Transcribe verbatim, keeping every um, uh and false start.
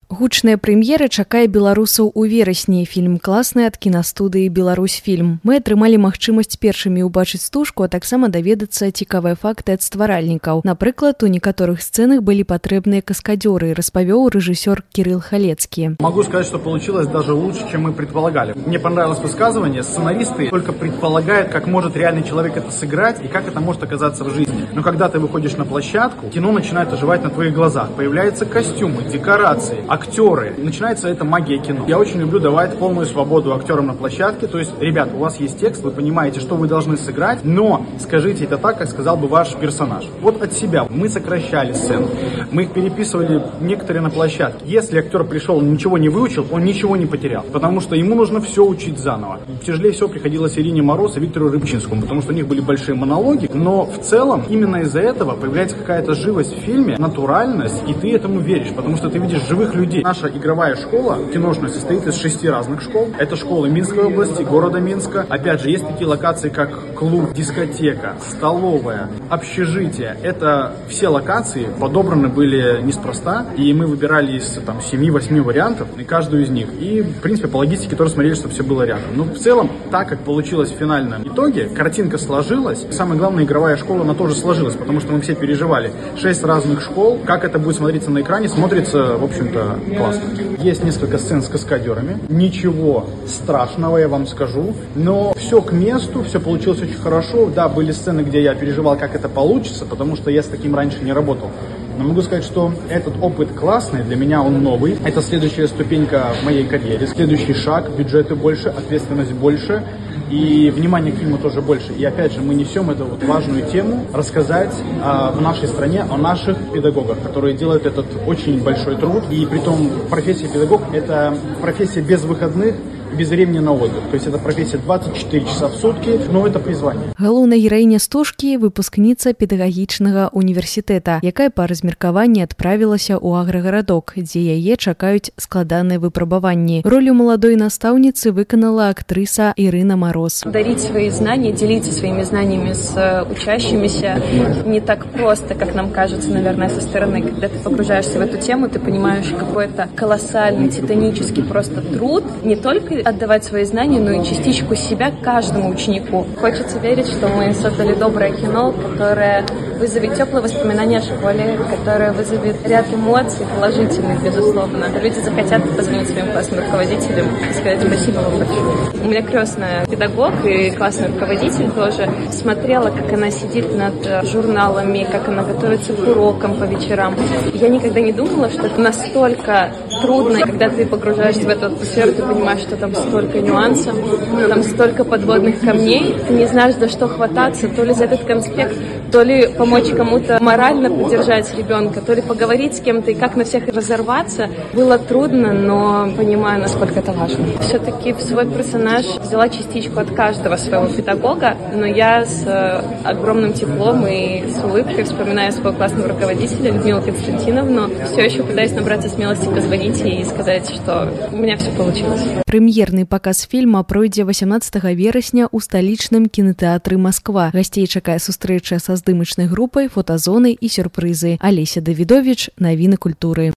Гучная прэм'ера чакае беларусаў у верасні. Фільм класны ад кінастудыі «Беларусьфільм». Мы атрымалі магчымасць першымі ўбачыць стужку, а таксама даведацца цікавыя факты ад стваральнікаў. Напрыклад, у некаторых сцэнах былі патрэбныя каскадёры, распавёў рэжысёр Кирилл Халецкий. Могу сказать, что получилось даже лучше, чем мы предполагали. Мне понравилось высказывание. Сценаристы только предполагают, как может реальный человек это сыграть и как это может оказаться в жизни. Но когда ты выходишь на площадку, кино начинает оживать на твоих глазах. Появляются костюмы, декорации, актеры. Начинается эта магия кино. Я очень люблю давать полную свободу актерам на площадке. То есть, ребят, у вас есть текст, вы понимаете, что вы должны сыграть, но скажите это так, как сказал бы ваш персонаж. Вот от себя. Мы сокращали сцены. Мы их переписывали некоторые на площадке. Если актер пришел, ничего не выучил, он ничего не потерял. Потому что ему нужно все учить заново. Тяжелее всего приходилось Ирине Мороз и Виктору Рыбчинскому, потому что у них были большие монологи. Но в целом, именно из-за этого появляется какая-то живость в фильме, натуральность, и ты этому веришь, потому что ты видишь живых людей. Наша игровая школа киношная состоит из шести разных школ. Это школы Минской области, города Минска. Опять же, есть такие локации, как клуб, дискотека, столовая, общежитие. Это все локации подобраны были неспроста, и мы выбирали из там семи-восьми вариантов, и каждую из них. И, в принципе, по логистике тоже смотрели, чтобы все было рядом. Но в целом, так как получилось в финальном итоге, картинка сложилась. Самое главное, игровая школа, она тоже сложилась, потому что мы все переживали. Шесть разных школ. Как это будет смотреться на экране, смотрится, в общем-то, классно. Есть несколько сцен с каскадерами. Ничего страшного, я вам скажу. Но все к месту, все получилось очень хорошо. Да, были сцены, где я переживал, как это получится, потому что я с таким раньше не работал. Но могу сказать, что этот опыт классный, для меня он новый. Это следующая ступенька в моей карьере. Следующий шаг, бюджеты больше, ответственность больше. И внимание к фильму тоже больше. И опять же, мы несем эту вот важную тему рассказать а, в нашей стране о наших педагогах, которые делают этот очень большой труд. И притом профессия педагог – это профессия без выходных, без времени на отдых. То есть это профессия двадцать четыре часа в сутки, но это призвание. Галоўная гераіня стужкі – выпускніца педагагічнага універсітэта, якая па размеркаванні адправілася ў аграгарадок, дзе яе чакаюць складаныя выпрабаванні. Ролю маладой настаўніцы выканала актрыса Ирина Мороз. Дарить свои знания, делиться своими знаниями с учащимися не так просто, как нам кажется, наверное, со стороны. Когда ты погружаешься в эту тему, ты понимаешь, какой это колоссальный, титанический просто труд, не только отдавать свои знания, но и частичку себя каждому ученику. Хочется верить, что мы создали доброе кино, которое вызовет теплые воспоминания о школе, которое вызовет ряд эмоций положительных, безусловно. Люди захотят позвонить своим классным руководителям и сказать спасибо вам большое. У меня крестная педагог и классный руководитель тоже. Смотрела, как она сидит над журналами, как она готовится к урокам по вечерам. Я никогда не думала, что это настолько трудно. Когда ты погружаешься в эту атмосферу, ты понимаешь, что там столько нюансов, там столько подводных камней. Ты не знаешь, за что хвататься, то ли за этот конспект, то ли помочь кому-то морально поддержать ребенка, то ли поговорить с кем-то и как на всех разорваться. Было трудно, но понимаю, насколько это важно. Все-таки в свой персонаж взяла частичку от каждого своего педагога, но я с огромным теплом и с улыбкой вспоминаю своего классного руководителя Людмилу Константиновну. Все еще пытаюсь набраться смелости позвонить ей и сказать, что у меня все получилось. Прэм'ерны паказ фільма пройдзе восемнадцатага верасня ў сталічным кінатэатры Москва. Гасцей чакае сустрэча са здымачнай групай, фотазонай і сюрпрызы. Алеся Давідовіч, навіны культуры.